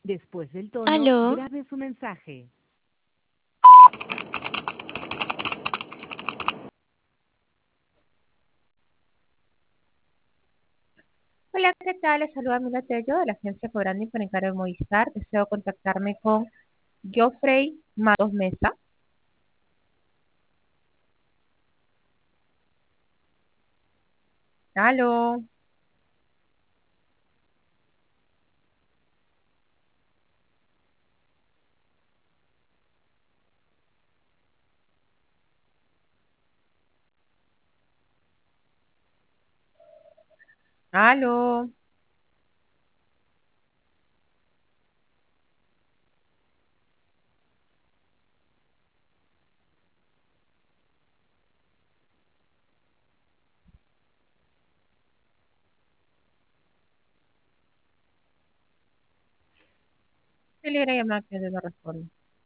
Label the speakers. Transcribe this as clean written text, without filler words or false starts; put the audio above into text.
Speaker 1: Después del tono,
Speaker 2: Aló,
Speaker 1: grabe su mensaje.
Speaker 3: Hola, ¿qué tal? Les saluda Mila Tello de la agencia Cobrando por encargo de Movistar. Deseo contactarme con Geoffrey Matos Mesa. Aló, aló. Se le llamada que no responde.